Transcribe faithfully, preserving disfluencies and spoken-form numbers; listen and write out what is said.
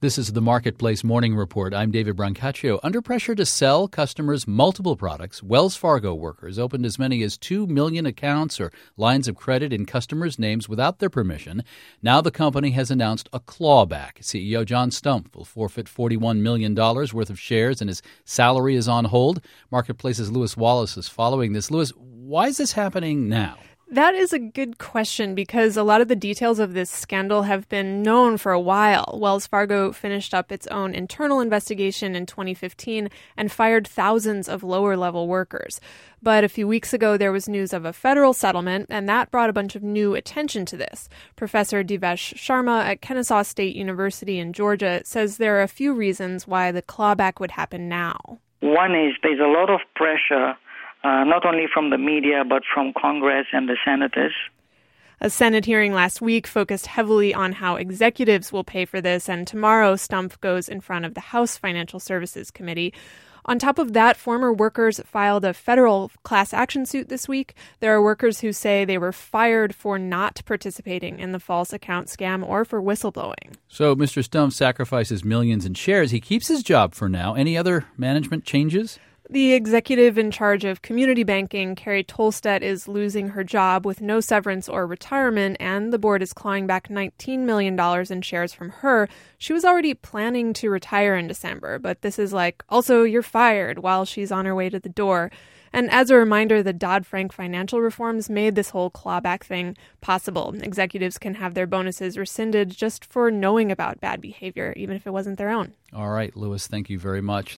This is the Marketplace Morning Report. I'm David Brancaccio. Under pressure to sell customers multiple products, Wells Fargo workers opened as many as two million accounts or lines of credit in customers' names without their permission. Now the company has announced a clawback. C E O John Stumpf will forfeit forty-one million dollars worth of shares and his salary is on hold. Marketplace's Lewis Wallace is following this. Lewis, why is this happening now? That is a good question because a lot of the details of this scandal have been known for a while. Wells Fargo finished up its own internal investigation in twenty fifteen and fired thousands of lower-level workers. But a few weeks ago, there was news of a federal settlement, and that brought a bunch of new attention to this. Professor Devesh Sharma at Kennesaw State University in Georgia says there are a few reasons why the clawback would happen now. One is there's a lot of pressure Uh, not only from the media, but from Congress and the senators. A Senate hearing last week focused heavily on how executives will pay for this, and tomorrow Stumpf goes in front of the House Financial Services Committee. On top of that, former workers filed a federal class action suit this week. There are workers who say they were fired for not participating in the false account scam or for whistleblowing. So Mister Stumpf sacrifices millions in shares. He keeps his job for now. Any other management changes? The executive in charge of community banking, Carrie Tolstedt, is losing her job with no severance or retirement, and the board is clawing back nineteen million dollars in shares from her. She was already planning to retire in December, but this is like, also, you're fired, while she's on her way to the door. And as a reminder, the Dodd-Frank financial reforms made this whole clawback thing possible. Executives can have their bonuses rescinded just for knowing about bad behavior, even if it wasn't their own. All right, Lewis, thank you very much.